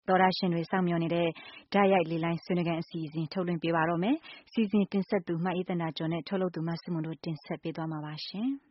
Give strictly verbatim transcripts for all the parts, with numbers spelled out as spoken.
သောရရှင်တွေစောင့်မျှော်နေတဲ့ဓာတ်ရိုက်လေလိုင်းဆွေးနွေးခန်းအစီအစဉ်ထုတ်လွှင့်ပေးပါတော့မယ်။စီစဉ်တင်ဆက်သူမအေးသန္တာကျော်နဲ့ထုတ်လုပ်သူမဆုမွန်တို့တင်ဆက်ပေးသွားမှာပါရှင်။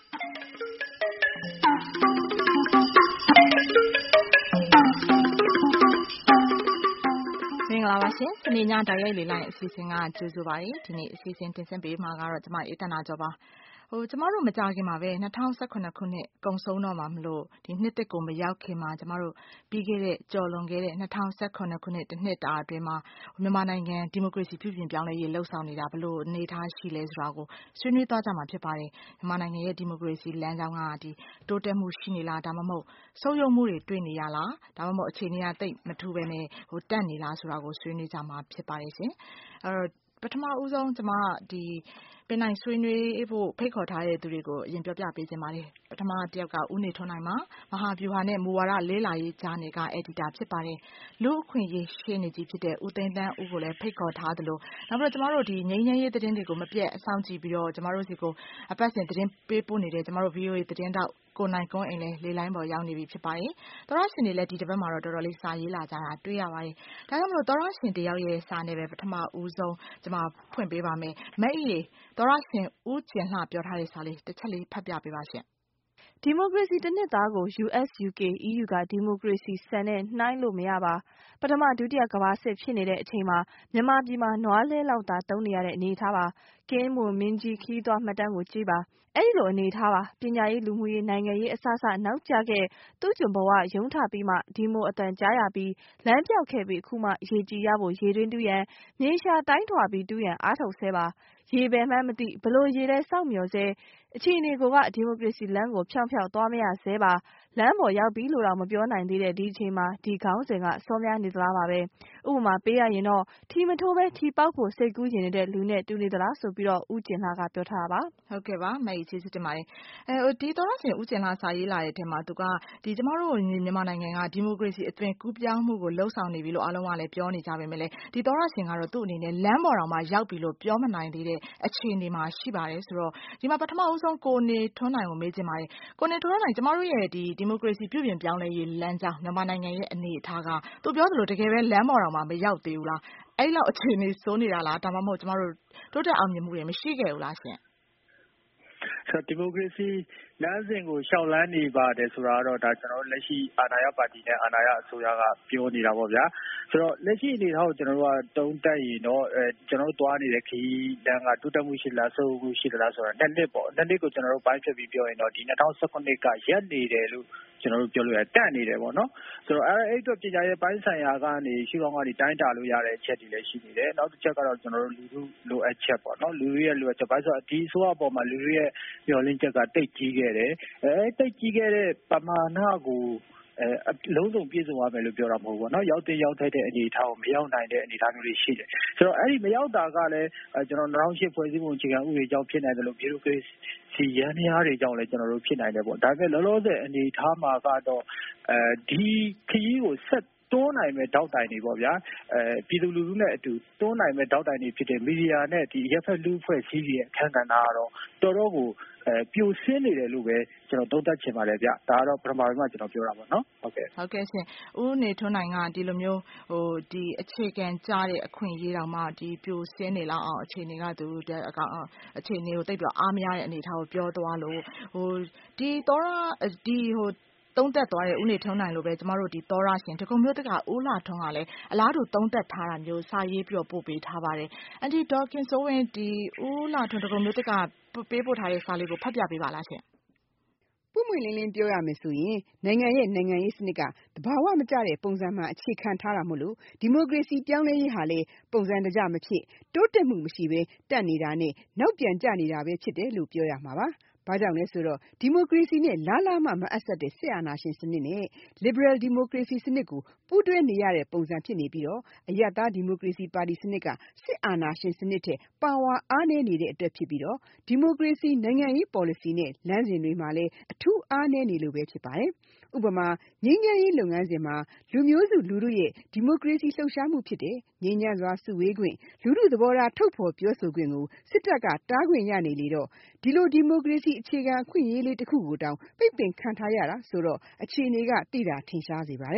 မင်္ဂလာပါရှင်။စနေညဓာတ်ရိုက်လေလိုင်းအစီအစဉ်ကကြိုဆိုပါရစေ။ဒီနေ့အစီအစဉ်တင်ဆက်ပေးမှာကတော့ကျွန်မအေးသန္တာကျော်ပါ။ဟိုကျမတို့မကြခင်မှာပဲ၂၀၁၇ခုနှစ်ကုံဆုံးတော့မှာမလို့ဒီနှစ်တစ်ကိုမရောက်ခင်မှာကျမတို့ပြီးခဲ့တဲ့ကြော်လွန်ခဲ့တဲ့၂၀၁၇ခုနှစ်တစ်နှစ်တာအတွင်းမှာမြန်မာနိုင်ငံဒီမိုကရေစီပြုပြင်ပြောင်းလဲရေးလှုပ်ဆောင်နေတာဘလို့အနေထားရှိလဲဆိုတာကိုဆွေးနွေးသွားကြမှာဖြစ်ပါတယ်မြန်မာနိုင်ငံရဲ့ဒီမိုကရေစီလမ်းကြောင်းကဒီတိုးတက်မှုရှိနေလားဒါမှမဟုတ်ဆုတ်ယုတ်မှုတွေတွေ့နေရလားဒါမှမဟုတ်အခြေအနေကတိတ်မထူးပဲနဲ့ဟိုတက်နေလားဆိုတာကိုဆွေးနွေးကြမှာဖြစ်ပါတယ်ရှင်အဲတော့ပထမဦးဆုံးကျမဒီပင်နိုင်ဆွေးနွေးဖို့ဖိတ်ခေါ်ထားတဲ့သူတွေကိုအရင်ပြောပြပေးခြင်းပါတယ်ပထမတစ်ယောက်ကဦးနေထွန်းနိုင်မှာမဟာဗျူဟာနဲ့မူဝါဒလေးလာရေးဂျာနယ်ကအက်ဒီတာဖြစ်ပါတယ်လူအခွင့်အရေးရှင်းနေကြီးဖြစ်တဲ့ဦးသိန်းသန်းဦးကိုလည်းဖိတ်ခေါ်ထားသလိုနောက်ပြီးတော့ကျမတို့ဒီငြိမ်းချမ်းရေးသတင်းတွေကိုမပြတ်အဆောင်ကြည့်ပြီးတော့ကျမတို့စီကိုအပတ်စဉ်သတင်းပေးပို့နေတဲ့ကျမတို့ ဗီအိုအေ သတင်းတောက်ကိုနိုင်ကွန်းအိမ်လည်းလေလိုင်းပေါ်ရောက်နေပြီဖြစ်ပါတယ်။သောရရှင်တွေလည်းဒီတစ်ပတ်မှာတော့တော်တော်လေးစာရေးလာကြတာတွေ့ရပါတယ်။ဒါကြောင့်မလို့သောရရှင်တယောက်ရဲ့စာနဲ့ပဲပထမဦးဆုံးကျွန်မဖွင့်ပေးပါမယ်။မအေးသောရရှင်ဦးကျင်လှပြောထားတဲ့စာလေးတစ်ချက်လေးဖတ်ပြပေးပါရှင်။ဒီမိုကရေစီတစ်နှစ်သားကို ယူ အက်စ် ယူ ကေ အီးယူ ကဒီမိုကရေစီစံနဲ့နှိုင်းလို့မရပါပထမဒုတိယကမ္ဘာစစ်ဖြစ်နေတဲ့အချိန်မှာမြန်မာပြည်မှာနွားလဲလောက်သာတုံးနေရတဲ့အနေအထားပါကင်းမွန်မင်းကြီးခီးသွားမှတ်တမ်းကိုကြည့်ပါအဲ့ဒီလိုအနေထားပါပညာရေးလူမှုရေးနိုင်ငံရေးအစအစနောက်ကျခဲ့သူ့ကျွန်ဘဝရုံးထပြီးမှဒီမိုအတန်ကြားရပြီးလမ်းပြောက်ခဲ့ပြီးအခုမှရေကြည်ရဖို့ရေတွင်းတူးရန်မြေရှာတိုင်းထွာပြီးတူးရန်အားထုတ်ဆဲပါရေပဲမှန်းမသိဘလို့ရေလဲစောက်မျှော်ဆဲအခြေအနေကဒီမိုကရေစီလမ်းကိုဖြောင်းဖြောင်းသွားမရဆဲပါလမ်းပေါ်ရောက်ပြီလို့တော့မပြောနိုင်သေးတဲ့ဒီအချိန်မှာဒီခေါင်းစဉ်ကစောများနေသလားပါပဲဥပမာပေးရရင်တော့ထီမထိုးပဲထီပေါက်ဖို့စိတ်ကူးရင်နေတဲ့လူနဲ့တူနေသလားဆိုပြီးတော့ဦးကျင်လှကပြောထားပါဟုတ်ကဲ့ပါမအေးကျေးဇူးတင်ပါတယ်အဲဒီသောရရှင်ဦးကျင်လှစာရေးလာတဲ့အထက်မှာသူကဒီကျမတို့မြန်မာနိုင်ငံကဒီမိုကရေစီအသွင်ကူးပြောင်းမှုကိုလှုပ်ဆောင်နေပြီလို့အားလုံးကလည်းပြောနေကြပါမယ်လေဒီသောရရှင်ကတော့သူ့အနေနဲ့လမ်းပေါ်တော်မှာရောက်ပြီလို့ပြောမနိုင်သေးတဲ့အခြေအနေမှာရှိပါတယ်ဆိုတော့ဒီမှာပထမဦးဆုံးကိုနေထွန်းနိုင်ကိုမေးချင်ပါတယ်ကိုနေထွန်းနိုင်ကျမတို့ရဲ့ဒီဒီမိုကရေစီပြုပြင်ပြောင်းလဲရေးလမ်းကြောင်းမြန်မာနိုင်ငံရဲ့အနေအထားကသူပြောသလိုတကယ်ပဲလမ်းပေါ်တော်မှာမရောက်သေးဘူးလားအဲ့လောက်အခြေအနေစိုးနေတာလားဒါမှမဟုတ်ကျမတို့တိုးတက်အောင်မြင်မှုတွေမရှိခဲ့ဘူးလားရှင်ဆိုတော့ဒီမိုကရေစီလမ်းစဉ်ကိုရှောက်လန်းနေပါတယ်ဆိုတာတော့ဒါကျွန်တော်တို့လက်ရှိအာဏာရပါတီနဲ့အာဏာရအစိုးရကပြောနေတာပေါ့ဗျာဆိုတော့လက်ရှိအနေထားကိုကျွန်တော်တို့ကတုံးတက်ရင်တော့အဲကျွန်တော်တို့သွားနေတဲ့ခရီးလမ်းကတိုးတက်မှုရှိလားဆိုးမှုရှိသလားဆိုတာနှစ်နှစ်ပေါ့နှစ်နှစ်ကိုကျွန်တော်တို့ပိုင်းဖြတ်ပြီးပြောရင်တော့ဒီ၂၀၁၇ကရက်နေတယ်လို့ကျွန်တော်တို့ပြောလို့ရတက်နေတယ်ပေါ့နော်ဆိုတော့အဲအဲ့အတွက်ပညာရေးပိုင်းဆိုင်ရာကနေရှုထောင့်ကနေတိုင်းတာလို့ရတဲ့အချက်တွေလည်းရှိနေတယ်နောက်တစ်ချက်ကတော့ကျွန်တော်တို့လူထုလိုအပ်ချက်ပေါ့နော်လူတွေရဲ့လိုအပ်ချက်ဘာလို့ဆိုတော့ဒီအစိုးရအပေါ်မှာလူတွေရဲ့မျှော်လင့်ချက်ကတိတ်ကြီးခဲ့တယ်အဲတိတ်ကြီးခဲ့တဲ့ပမာဏကိုအဲလုံးစုံပြည့်စုံရမယ်လို့ပြောတာမဟုတ်ဘူးเนาะရောက်တဲ့ရောက်ထိုက်တဲ့အနေအထားကိုမရောက်နိုင်တဲ့အနေအထားမျိုးတွေရှိတယ်ဆိုတော့အဲ့ဒီမရောက်တာကလည်းကျွန်တော်၂၀၀၈ဖွဲ့စည်းပုံအခြေခံဥပဒေကြောင့်ဖြစ်နိုင်တယ်လို့ဗျူရိုကရေစီရန်များတွေကြောင့်လည်းကျွန်တော်တို့ဖြစ်နိုင်တယ်ပေါ့ဒါပေမဲ့လောလောဆယ်အနေအထားမှာကတော့အဲဒီခရီးကိုဆက်တွန်းနိုင်မဲ့တောက်တိုင်တွေပေါ့ဗျာအဲပြည်သူလူထုနဲ့အတူတွန်းနိုင်မဲ့တောက်တိုင်တွေဖြစ်တဲ့မီဒီယာနဲ့ဒီရက်ဖက်လူဖွဲ့စည်းရဲ့အခမ်းကဏ္ဍကတော့တော်တော်ကိုအဲပြိုဆင်းနေတယ်လို့ပဲကျွန်တော်သုံးသပ်ချင်ပါတယ်ဗျဒါကတော့ပထမပိုင်းမှာကျွန်တော်ပြောတာပေါ့နော်ဟုတ်ကဲ့ဟုတ်ကဲ့ရှင်ဦးနေထွန်းနိုင်ကဒီလိုမျိုးဟိုဒီအခြေခံကြားတဲ့အခွင့်အရေးတောင်မှဒီပြိုဆင်းနေလောက်အောင်အခြေအနေကသူအကောင်အခြေအနေကိုတိတ်ပြီးအားမရတဲ့အနေအထားကိုပြောသွားလို့ဟိုဒီတော့ဒီဟိုသုံးသက်သွားတဲ့ဦးနေထွန်းနိုင်လို့ပဲကျမတို့ဒီသောရရှင်ဒီကုံမျိုးတက်ကဦးလာထွန်းကလည်းအလားတူသုံးသက်ထားတာမျိုးစာရေးပြီးတော့ပို့ပေးထားပါတယ်အန်တီဒေါခင်စိုးဝင်းဒီဦးလာထွန်းဒီကုံမျိုးတက်ကပေးပို့ထားတဲ့စာလေးကိုဖတ်ပြပေးပါလားရှင်ပွင့်ပွင့်လင်းလင်းပြောရမယ်ဆိုရင်နိုင်ငံရဲ့နိုင်ငံရေးစနစ်ကတဘာဝမကျတဲ့ပုံစံမှာအခြေခံထားတာမို့လို့ဒီမိုကရေစီပြောင်းလဲရေးဟာလေပုံစံတကျမဖြစ်တိုးတက်မှုမရှိဘဲတက်နေတာနဲ့နောက်ပြန်ကျနေတာပဲဖြစ်တယ်လို့ပြောရမှာပါဘာကြောင့်လဲဆိုတော့ဒီမိုကရေစီနဲ့လားလားမှမအပ်ဆက်တဲ့စစ်အာဏာရှင်စနစ်နဲ့ liberal democracy စနစ်ကိုပူးတွဲနေရတဲ့ပုံစံဖြစ်နေပြီးတော့အရပ်သားဒီမိုကရေစီပါတီစနစ်ကစစ်အာဏာရှင်စနစ်ထက်ပါဝါအားနည်းနေတဲ့အတွက်ဖြစ်ပြီးတော့ဒီမိုကရေစီနိုင်ငံရေး policy နဲ့လမ်းစဉ်တွေမှာလည်းအထူးအားနည်းနေလို့ပဲဖြစ်ပါတယ်ဥပမာငြိမ်းချမ်းရေးလုပ်ငန်းစဉ်မှာလူမျိုးစုလူထုရဲ့ဒီမိုကရေစီလှုပ်ရှားမှုဖြစ်တဲ့ငြိမ်းချမ်းစွာစုဝေးခွင့်လူထုသဘောထားထုတ်ဖော်ပြောဆိုခွင့်ကိုစစ်တပ်ကတားခွင့်ရနေလေတော့ဒီလိုဒီမိုကရေစီအခြေခံအခွင့်အရေးလေးတစ်ခုကိုတောင်ပိတ်ပင်ခံထားရတာဆိုတော့အခြေအနေကသိတာထင်ရှားစေပါတယ်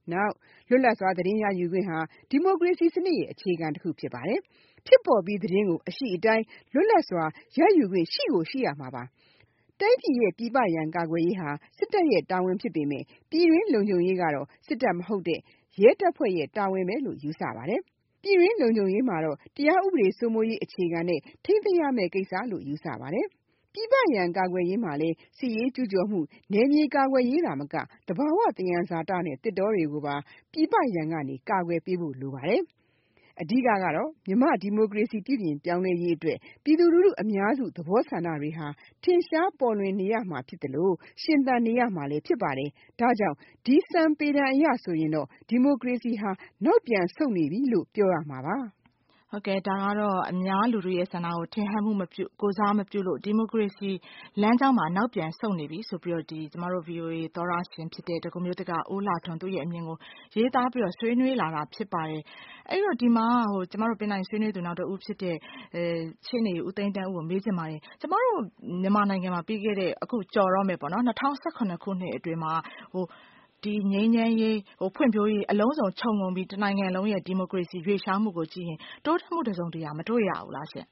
နောက်လွတ်လပ်စွာသတင်းရယူခွင့်ဟာဒီမိုကရေစီစနစ်ရဲ့အခြေခံတစ်ခုဖြစ်ပါတယ်ဖြစ်ပေါ်ပြီးသတင်းကိုအရှိအတိုင်းလွတ်လပ်စွာရယူခွင့်ရှိကိုရှိရမှာပါတိုင်းပြည်ရဲ့ပြည်ပရန်ကာကွယ်ရေးဟာစစ်တပ်ရဲ့တာဝန်ဖြစ်ပေမဲ့ပြည်တွင်းလုံခြုံရေးကတော့စစ်တပ်မဟုတ်တဲ့ရဲတပ်ဖွဲ့ရဲ့တာဝန်ပဲလို့ယူဆပါတယ်ပြည်တွင်းလုံခြုံရေးမှာတော့တရားဥပဒေစိုးမိုးရေးအခြေခံနဲ့ထိန်းသိမ်းရမယ့်ကိစ္စလို့ယူဆပါတယ်ပြည်ပရန်ကာကွယ်ရေးမှာလည်းစစ်ရေးကျူးကျော်မှုနယ်မြေကာကွယ်ရေးတာမကတဘာဝသယံဇာတနဲ့တစ်တောတွေကိုပါပြည်ပရန်ကနေကာကွယ်ပေးဖို့လိုပါတယ်အဓိကကတော့မြန်မာဒီမိုကရေစီပြည်ပြင်ပြောင်းလဲရေးအတွက်ပြည်သူလူထုအများစုသဘောဆန္ဒတွေဟာထင်ရှားပေါ်လွင်နေရမှာဖြစ်တယ်လို့ရှင်သန်နေရမှာလည်းဖြစ်ပါတယ်ဒါကြောင့်ဒီစံပေတံအရဆိုရင်တော့ဒီမိုကရေစီဟာနောက်ပြန်ဆုတ်နေပြီလို့ပြောရမှာပါဟုတ်ကဲ့ဒါကတော့အများလူထုရဲ့ဆန္ဒကိုထင်ဟပ်မှုမပြုကိုစားမပြုလို့ဒီမိုကရေစီလမ်းကြောင်းမှာနောက်ပြန်ဆုတ်နေပြီဆိုပြီးတော့ဒီကျမတို့ ဗီအိုအေ သောရရှင်ဖြစ်တဲ့ဒဂုံမျိုးတကဦးလှထွန်းသူ့ရဲ့အမြင်ကိုရေးသားပြီးတော့ဆွေးနွေးလာတာဖြစ်ပါတယ်အဲ့တော့ဒီမှာဟိုကျမတို့ပင်နိုင်ဆွေးနွေးသူနောက်တစ်ဦးဖြစ်တဲ့အဲရှင်းနေဦးသိန်းတန်းဦးကိုမေးချင်ပါတယ်ကျမတို့မြန်မာနိုင်ငံမှာပြီးခဲ့တဲ့အခုကြော်တော့မယ်ပေါ့နော်၂၀၁၇ခုနှစ်အတွင်းမှာဟိုဒီငြိမ်းချမ်းရေးဟိုဖွံ့ဖြိုးရေးအလုံးစုံခြုံငုံပြီးတနိုင်ငံလုံးရဲ့ဒီမိုကရေစီရွေ့လျားမှုကိုကြည့်ရင်တိုးတက်မှုတစုံတရာမတွေ့ရဘူးလားရှင်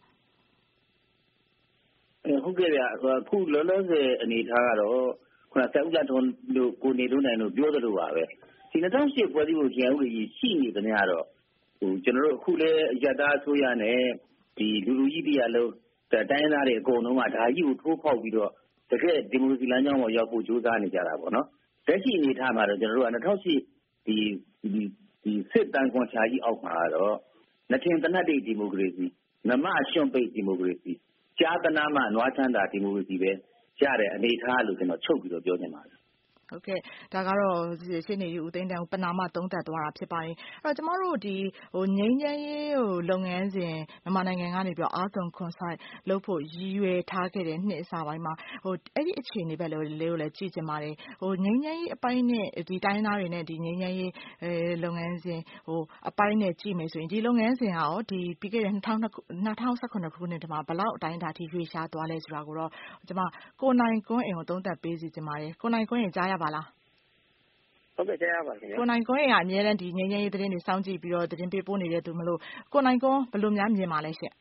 အဲဟုတ်ကဲ့ဗျာအခုလောလောဆယ်အနေထားကတော့ခုနကဦးကြထွန်းတို့ကိုနေတို့နိုင်တို့ပြောသလိုပါပဲဒီ၂၀၀၈ဖွဲ့စည်းပုံအခြေခံဥပဒေကြီးရှိနေသမျှတော့ဟိုကျွန်တော်တို့အခုလဲရတ္တာအစိုးရနဲ့ဒီလူလူကြီးတရားလုံးတိုင်းသားတွေအကုန်လုံးကဒါကြီးကိုထိုးဖောက်ပြီးတော့တကယ်ဒီမိုကရေစီလမ်းကြောင်းပေါ်ရောက်ဖို့ကြိုးစားနေကြတာပေါ့နော်လက်ရှိအနေထားမှာတော့ကျွန်တော်တို့က၂၀၀၈ဒီဒီဒီစစ်တမ်းကွန်ချာကြီးအောက်မှာတော့နထင်တနတ်ဒီမိုကရေစီနမရှွန့်ပိတ်ဒီမိုကရေစီကြားတနာမှနွားချမ်းသာဒီမိုကရေစီပဲရတဲ့အနေထားလို့ကျွန်တော်ချုပ်ပြီးတော့ပြောနေပါတယ်ဟုတ်ကဲ့ဒါကတော့ရှင်းနေဦးသိန်းတန်းပနာမသုံးသပ်သွားတာဖြစ်ပါတယ်အဲ့တော့ကျမတို့ဒီဟိုငိမ့်ချမ်းရေးဟိုလုပ်ငန်းစဉ်မြန်မာနိုင်ငံကနေပြီးတော့အာသွန်ခွန်ဆိုင်လုပ်ဖို့ရည်ရွယ်ထားခဲ့တဲ့နှစ်အစပိုင်းမှာဟိုအဲ့ဒီအခြေအနေပဲလေလေးကိုလည်းကြည့်ချင်ပါတယ်ဟိုငိမ့်ချမ်းရေးအပိုင်းနဲ့ဒီတိုင်းသားတွေနဲ့ဒီငိမ့်ချမ်းရေးအဲလုပ်ငန်းစဉ်ဟိုအပိုင်းနဲ့ကြည့်မယ်ဆိုရင်ဒီလုပ်ငန်းစဉ်ဟာရောဒီပြီးခဲ့တဲ့၂၀၁၇ခုနှစ်တမှာဘလောက်အတိုင်းအတာထိရွေ့ရှားသွားလဲဆိုတာကိုတော့ကျမကိုနိုင်ကွန်းအိမ်ကိုသုံးသပ်ပေးစီချင်ပါတယ်ကိုနိုင်ကွန်းရင်ကြားရပါလားဟုတ်ကဲ့ကြားရပါခင်ဗျာကိုနိုင်ကွန်းရဲ့အမြဲတမ်းဒီငြိမ်းချမ်းရေးသတင်းတွေစောင့်ကြည့်ပြီးတော့သတင်းပေးပို့နေတဲ့သူမလို့ကိုနိုင်ကွန်းဘယ်လိုများမြင်ပါလဲရှင့်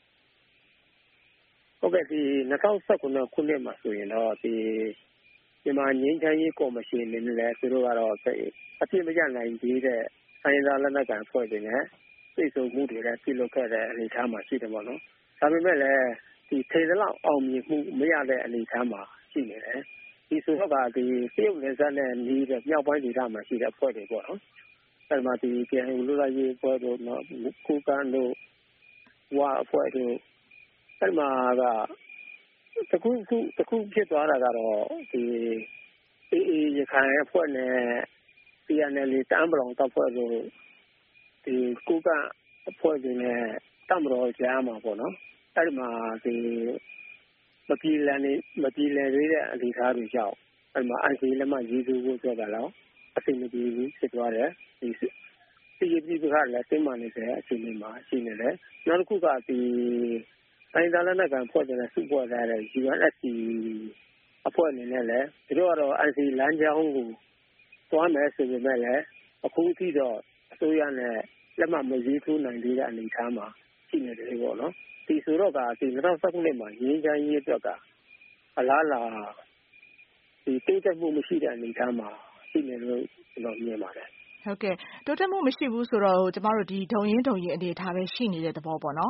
ဟုတ်ကဲ့ဒီ၂၀၁၇ခုနှစ်မှာဆိုရင်တော့ဒီမြန်မာငြိမ်းချမ်းရေးကော်မရှင်နဲ့လည်းသူတို့ကတော့အပြည့်မရနိုင်သေးတဲ့ဆိုင်ရာလက်နက်ကိုင်ဖွဲ့တွေနဲ့ပြည်စုံမှုတွေလည်းပြုလုပ်ခဲ့တဲ့အနေအထားမှာရှိတယ်ပေါ့နော်ဒါပေမဲ့လည်းဒီထေရလောက်အောင်မြင်မှုမရတဲ့အနေအထားမှာရှိနေတယ်ဒီဆိုတော့ကဒီတရုတ်နယ်စပ်နဲ့နီးတဲ့မြောက်ပိုင်းဒေသမှာရှိတဲ့အဖွဲ့တွေပေါ့နော်အဲဒီမှာဒီပြန်လူလာရေးအဖွဲ့တို့နော်ကိုကန်တို့ဝါအဖွဲ့တို့အဲဒီမှာကတခုခုတခုဖြစ်သွားတာကတော့ဒီအေးအေးရခိုင်အဖွဲ့နဲ့ ပီ အန် အယ် အေ တအန်းပလောင်တပ်ဖွဲ့တို့ဒီကိုကန်အဖွဲ့တွေနဲ့တပ်မတော်ကြားမှာပေါ့နော်အဲဒီမှာဒီမပြည်လည်နေမပြည်လည်သေးတဲ့အနေအထားတွေကြောင့်အဲဒီမှာ အိုင် စီ လက်မှတ်ရေးထိုးဖို့ပြောတာတော့အဆင်မပြေဘူးဖြစ်သွားတယ်ဒီစီရီပြည်ကလည်းစိတ်မှန်နေတဲ့အခြေအနေမှာရှိနေတယ်နောက်တစ်ခုကဒီတိုင်းဒေသနဲ့ကံဖွဲ့တဲ့စုဖွဲ့ထားတဲ့ ယူ အန် အက်ဖ် စီ အဖွဲ့အနေနဲ့လည်းသူတို့ကတော့ အိုင် စီ လမ်းကြောင်းကိုသွားမယ်ဆိုပေမဲ့လည်းအခုထိတော့အစိုးရနဲ့လက်မှတ်မရေးထိုးနိုင်သေးတဲ့အနေအထားမှာရှိနေတယ်ပေါ့နော်ဒီဆိုတော့ကဒီ၂၀၁၉မှာရင်းချမ်းရေးအတွက်ကအလားလာဒီတိုးတက်မှုမရှိတဲ့အနေအထားမှာရှိနေလို့ကျွန်တော်မြင်ပါတယ်ဟုတ်ကဲ့တိုးတက်မှုမရှိဘူးဆိုတော့ကျမတို့ဒီဒုံရင်းဒုံရင်းအနေအထားပဲရှိနေတဲ့သဘောပေါ့နော်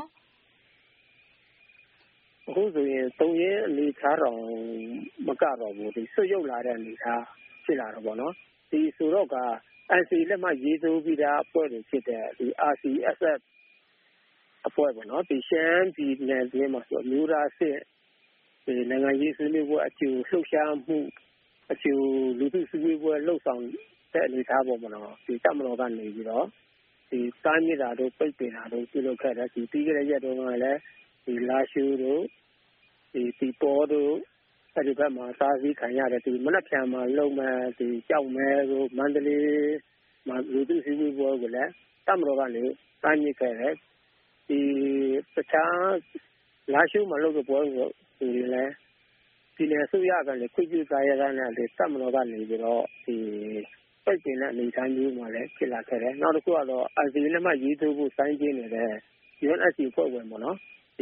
အခုဆိုရင်ဒုံရင်းအနေအထားတော့မကတော့ဘူးဒီဆွတ်ရုပ်လာတဲ့အနေအထားဖြစ်လာတော့ပေါ့နော်ဒီဆိုတော့က အန် စီ လက်မှတ်ရေးထိုးပြီးသားအဖွဲ့တွေဖြစ်တဲ့ဒီ အာရ် စီ အက်စ် အက်ဖ် အဖွဲ့ပေါ့နော်ဒီရှမ်းပြည်နယ်တွင်းမှာဆိုမျိုးသားစစ်ဒီနိုင်ငံရေးဆွေးနွေးပွဲအကျိုးလှုပ်ရှားမှုအကျိုးလူထုဆွေးနွေးပွဲလှုပ်ဆောင်တဲ့အနေအထားပေါ့မနော်ဒီတပ်မတော်ကနေပြီးတော့ဒီတားမြစ်တာတို့ပိတ်ပင်တာတို့ပြုလုပ်ခဲ့တဲ့ဒီပြီးခဲ့တဲ့ရက်တုန်းကလည်းဒီလာရှိုးတို့ဒီဒီပေါ်တို့အဲဒီဘက်မှာစားစည်းခံရတဲ့ဒီမနက်ဖြန်မှာလုံမဲ့ဒီကြောက်မဲတို့မန္တလေးမှာလူထုဆွေးနွေးပွဲကိုလည်းတပ်မတော်ကနေတားမြစ်ခဲ့တယ်ဒီတခြားလာရှိုးမှာလုပ်တဲ့ပွဲကိုဒီလည်းဒီနယ်ဆိုရကလည်းခွင့်ပြုသားရတဲ့နဲ့တပ်မတော်ကနေပြီးတော့ဒီပိတ်ပင်တဲ့အနေအထားမျိုးမှာလည်းဖြစ်လာခဲ့တယ်။နောက်တစ်ခုကတော့ N C A လက်မှတ်ရေးထိုးဖို့စိုင်းပြင်းနေတဲ့ U N S C အဖွဲ့ဝင်ပေါ့နော်ဒီ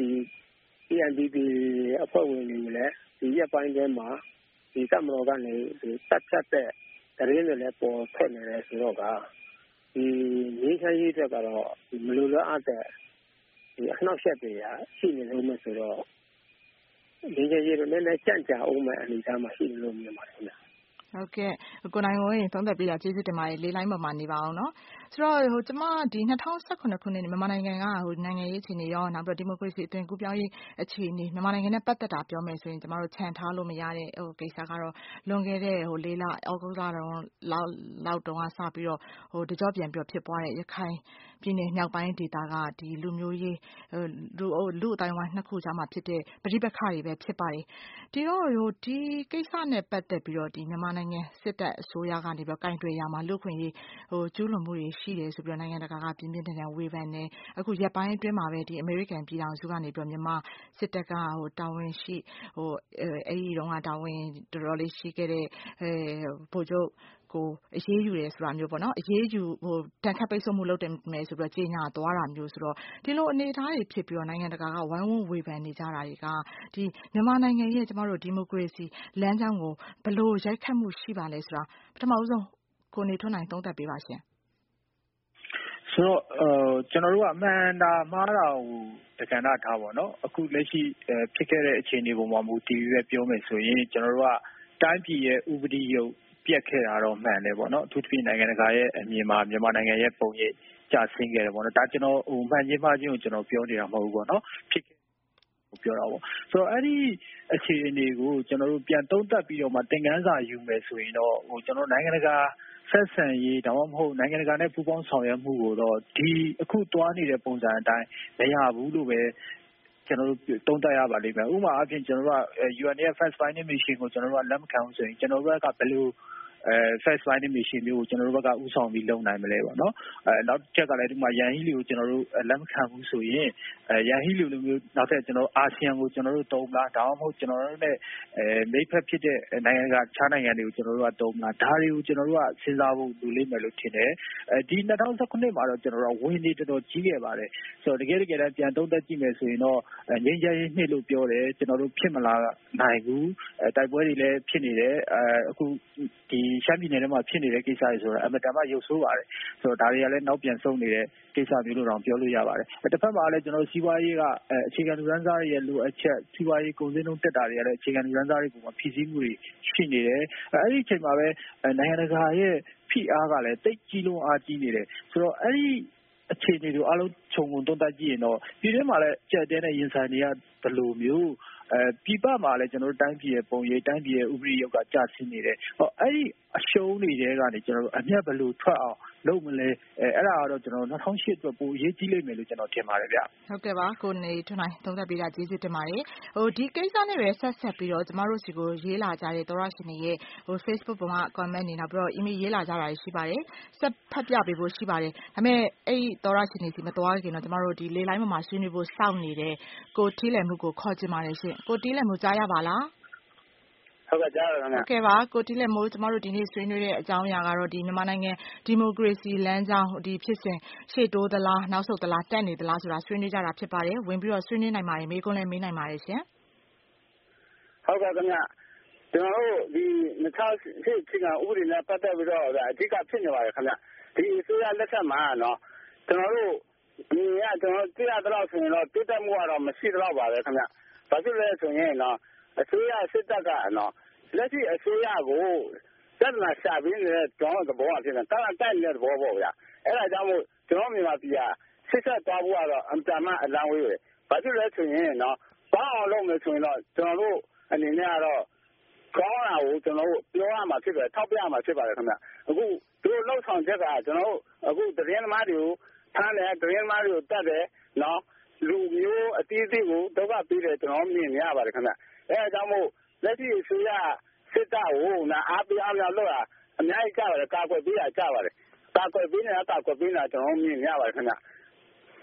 P N D P အဖွဲ့ဝင်တွေလည်းဒီရက်ပိုင်းထဲမှာဒီတပ်မတော်ကနေဒီတပ်ဖြတ်တဲ့သတင်းတွေလည်းပေါ်ထွက်နေတယ်ဆိုတော့ကဒီငြိမ်းချမ်းရေးအတွက်ကတော့ဒီမလိုလားအပ်တဲ့ဒီအနှောက်အယှက်တွေကရှိနေလို့မှဆိုတော့ငြိမ်းချမ်းရေးတော့နည်းနည်းကြန့်ကြာအောင်မဲ့အနေအထားမှာရှိနေလို့မြင်ပါတယ်ခင်ဗျာဟုတ်ကဲ့ကိုနိုင်ဝင်းသုံးသပ်ပြတာကျေးဇူးတင်ပါတယ်လေးလိုင်းပေါ်မှာနေပါအောင်နော်ဆိုတော့ဟိုကျမဒီ၂၀၁၇ခုနှစ်မြန်မာနိုင်ငံကဟိုနိုင်ငံရေးအခြေအနေရောနောက်ပြီးဒီမိုကရေစီအသွင်ကူးပြောင်းရေးအခြေအနေမြန်မာနိုင်ငံနဲ့ပတ်သက်တာပြောမယ်ဆိုရင်ကျမတို့ခြံထားလို့မရတဲ့ဟိုကိစ္စကတော့လွန်ခဲ့တဲ့ဟိုလေးလဩဂုတ်လတုန်းလောက်လောက်တုန်းကစပြီးတော့ဟိုတကြောပြန်ပြီးဖြစ်ပွားတဲ့ရခိုင်ပြည်နယ်မြောက်ပိုင်းဒေသကဒီလူမျိုးရေးလူလူအတိုင်းဝိုင်းနှစ်ခုကြားမှာဖြစ်တဲ့ပဋိပက္ခတွေပဲဖြစ်ပါတယ်ဒီတော့ဟိုဒီကိစ္စနဲ့ပတ်သက်ပြီးတော့ဒီမြန်မာနိုင်ငံစစ်တပ်အစိုးရကနေပြီးတော့ကင်တွယ်ရမှာလူခွင့်ရေးဟိုကျူးလွန်မှုတွေရှိတယ်ဆိုပြီးတော့နိုင်ငံတကာကပြင်းပြင်းထန်ထန်ဝေဖန်နေအခုရက်ပိုင်းအတွင်းမှာပဲဒီအမေရိကန်ပြည်ထောင်စုကနေပြီးတော့မြန်မာစစ်တပ်ကဟိုတာဝန်ရှိဟိုအဲဒီတုန်းကတာဝန်တော်တော်လေးရှိခဲ့တဲ့အဲဗိုလ်ချုပ်ကိုအရေးယူရဲဆိုတာမျိုးပေါ့နော်အရေးယူဟိုတန်ခတ်ပိတ်ဆို့မှုလုပ်တယ်မယ်ဆိုပြီးတော့ကြေညာသွားတာမျိုးဆိုတော့ဒီလိုအနေအထားတွေဖြစ်ပြီးတော့နိုင်ငံတကာကဝိုင်းဝန်းဝေဖန်နေကြတာတွေကဒီမြန်မာနိုင်ငံရဲ့ကျမတို့ဒီမိုကရေစီလမ်းကြောင်းကိုဘယ်လိုရိုက်ခတ်မှုရှိပါလဲဆိုတာပထမဦးဆုံးကိုနေထွန်းနိုင်သုံးသပ်ပေးပါရှင်ဆိုတော့အဲကျွန်တော်တို့ကအမှန်တာမှားတာကိုတက္ကနာထားပါတော့အခုလက်ရှိဖြစ်ခဲ့တဲ့အခြေအနေပုံမှာမူတည်ပြီးပြောမယ်ဆိုရင်ကျွန်တော်တို့ကတိုင်းပြည်ရဲ့ဥပဒေရုပ်ပြက်ခဲ့တာတော့မှန်တယ်ပေါ့နော်အထူးသဖြင့်နိုင်ငံတကာရဲ့အမြင်မှာမြန်မာနိုင်ငံရဲ့ပုံရိပ်ကျဆင်းခဲ့တယ်ပေါ့နော်ဒါကျွန်တော်ဟိုမှန်ချင်းမှားချင်းကိုကျွန်တော်ပြောနေတာမဟုတ်ဘူးပေါ့နော်ဖြစ်ပြောတာပေါ့ဆိုတော့အဲ့ဒီအခြေအနေကိုကျွန်တော်တို့ပြန်သုံးသပ်ပြီးတော့မှသင်ခန်းစာယူမယ်ဆိုရင်တော့ဟိုကျွန်တော်နိုင်ငံတကာဆက်ဆံရေးဒါမှမဟုတ်နိုင်ငံတကာနဲ့ပူးပေါင်းဆောင်ရွက်မှုကိုတော့ဒီအခုတွားနေတဲ့ပုံစံအတိုင်းမရဘူးလို့ပဲကျွန်တော်တို့တုံးတက်ရပါလိမ့်မယ်ဥပမာအဖြစ်ကျွန်တော်တို့က U N ရဲ့ First Finding Mission ကိုကျွန်တော်တို့ကလက်မခံဘူးဆိုရင်ကျွန်တော်တို့ကဘယ်လိုအဲ First Finding Mission မျိုးကိုကျွန်တော်တို့ဘက်ကဥဆောင်ပြီးလုပ်နိုင်မလဲပေါ့နော်အဲနောက်တစ်ချက်ကလည်းဒီမှာရန်ဟီလီကိုကျွန်တော်တို့လက်မခံဘူးဆိုရင်အဲရန်ဟီလီလိုမျိုးနောက်ထပ်ကျွန်တော်အာဆီယံကိုကျွန်တော်တို့တုံးလားဒါမှမဟုတ်ကျွန်တော်တို့နဲ့အဲမိတ်ဖက်ဖြစ်တဲ့နိုင်ငံကခြားနိုင်ငံတွေကိုကျွန်တော်တို့ကတုံးလားဒါတွေကိုကျွန်တော်တို့ကစဉ်းစားဖို့လိုလိမ့်မယ်လို့ထင်တယ်အဲဒီ၂၀၁၉မှာတော့ကျွန်တော်တို့ဝင်နေတော်တော်ကြီးခဲ့ပါတယ်ဆိုတော့တကယ်တကယ်တမ်းပြန်သုံးသပ်ကြည့်မယ်ဆိုရင်တော့ငြိမ်းချမ်းရေးနှစ်လို့ပြောတယ်ကျွန်တော်တို့ဖြစ်မလာနိုင်ဘူးအဲတိုက်ပွဲတွေလည်းဖြစ်နေတယ်အဲအခုဒီရှမ်းပြည်နယ်ထဲမှာဖြစ်နေတဲ့ကိစ္စတွေဆိုတော့အမတန်မှရုပ်ဆိုးပါတယ်ဆိုတော့ဒါတွေကလည်းနောက်ပြန်ဆုံးနေတဲ့ကိစ္စမျိုးလို့တော့ပြောလို့ရပါတယ်တစ်ဖက်မှာလည်းကျွန်တော်စီးပွားရေးကအခြေခံလူတန်းစားတွေရဲ့လိုအပ်ချက်စီးပွားရေးကုန်စည်နှုန်းတက်တာတွေကလည်းအခြေခံလူတန်းစားတွေကိုဖြည့်ဆည်းမှုတွေရှိနေတယ်အဲ့ဒီအချိန်မှာပဲနိုင်ငံတကာရဲ့ဖိအားကလည်းတိတ်ကြီးလုံးအားကြီးနေတယ်ဆိုတော့အဲ့ဒီအခြေအနေတွေအလုံးခြုံငုံသုံးသပ်ကြည့်ရင်တော့ဒီထဲမှာလည်းကြက်တဲနဲ့ရင်ဆိုင်နေရဘယ်လိုမျိုးအဲပြပမှာလည်းကျွန်တော်တို့တိုင်းပြည်ရဲ့ပုံရိပ်တိုင်းပြည်ရဲ့ဥပဒေရုပ်ကကြာဆင်းနေတယ်ဟောအဲ့ဒီအရှုံးတွေတဲကနေကျွန်တော်တို့အမျက်ဘယ်လိုထွက်အောင်လုပ်မလဲအဲအဲ့ဒါကတော့ကျွန်တော်တို့၂၀၀၈အတွက်ပိုအရေးကြီးလိမ့်မယ်လို့ကျွန်တော်ထင်ပါတယ်ဗျဟုတ်ကဲ့ပါကိုနေထွန်းနိုင်သုံးသပ်ပေးတာကျေးဇူးတင်ပါတယ်ဟိုဒီကိစ္စနဲ့ပဲဆက်ဆက်ပြီးတော့ကျမတို့စီကိုရေးလာကြတဲ့သောရရှင်တွေရဲ့ဟို Facebook ပေါ်မှာ comment နေနောက်ပြီးတော့ email ရေးလာကြတာရှိပါတယ်ဆက်ဖတ်ပြပေးဖို့ရှိပါတယ်ဒါပေမဲ့အဲ့ဒီသောရရှင်တွေစီမသွားခင်တော့ကျမတို့ဒီလေးလိုင်းပေါ်မှာဆွေးနွေးဖို့စောင့်နေတဲ့ကိုတီးလည်မှုကိုခေါ်ချင်ပါတယ်ရှင်ကိုတီးလည်မှုကြားရပါလားဟုတ်ကဲ့ကြားရပါမယ်ဟုတ်ကဲ့ပါကိုတီးလက်မိုးကျမတို့ဒီနေ့ဆွေးနွေးတဲ့အကြောင်းအရာကတော့ဒီမြန်မာနိုင်ငံဒီမိုကရေစီလမ်းကြောင်းဒီဖြစ်စဉ်ရှေ့တိုးသလားနောက်ဆုတ်သလားတက်နေသလားဆိုတာဆွေးနွေးကြတာဖြစ်ပါတယ်ဝင်ပြီးတော့ဆွေးနွေးနိုင်ပါတယ်မေးခွန်းလည်းမေးနိုင်ပါတယ်ရှင်ဟုတ်ကဲ့ခင်ဗျကျွန်တော်တို့ဒီ၂၀၀၈ချိန်ကဥပဒေနဲ့ပတ်သက်ပြီးတော့အဓိကဖြစ်နေပါတယ်ခင်ဗျဒီအစိုးရလက်ထက်မှာနော်ကျွန်တော်တို့ဒီကကျွန်တော်သိရတော့ဆိုရင်တော့တိုးတက်မှုကတော့မရှိတော့ပါပဲခင်ဗျဘာဖြစ်လဲဆိုရင်နော်အစိုးရစစ်တပ်ကနော်လက်ရှိအစိုးရကိုစက်နာရှာပြီးနေတဲ့ကျွန်တော်သဘောအဖြစ်နဲ့တာတိုက်နေတဲ့သဘောပေါ့ဗျာအဲ့ဒါကြောင့်မို့ကျွန်တော်မြန်မာပြည်ကစစ်ဆက်သွားဖို့ကတော့အမှန်မှအလံဝေးပဲဘာဖြစ်လဲဆိုရင်နော်ဘာအောင်လုပ်မယ်ဆိုရင်တော့ကျွန်တော်တို့အနေနဲ့ကတော့ကောင်းတာကိုကျွန်တော်တို့ပြောရမှာဖြစ်တယ်ထောက်ပြရမှာဖြစ်ပါတယ်ခင်ဗျအခုသူတို့လှုပ်ဆောင်ချက်ကကျွန်တော်တို့အခုသတင်းသမားတွေကိုဖမ်းတယ်သတင်းသမားတွေကိုတတ်တယ်နော်လူမျိုးအသီးသီးကိုဒုက္ခပေးတယ်ကျွန်တော်မြင်ရပါတယ်ခင်ဗျအဲဒါကြောင့်မို့လက်ရှိအစိုးရစစ်တပ်ကိုနာအားပေးအားများလို့ရအများကြီးကြပါတယ်ကာကွယ်ပေးတာကြပါတယ်ကာကွယ်ပေးနေတာကာကွယ်ပေးနေတာကျွန်တော်မြင်ရပါတယ်ခင်ဗျ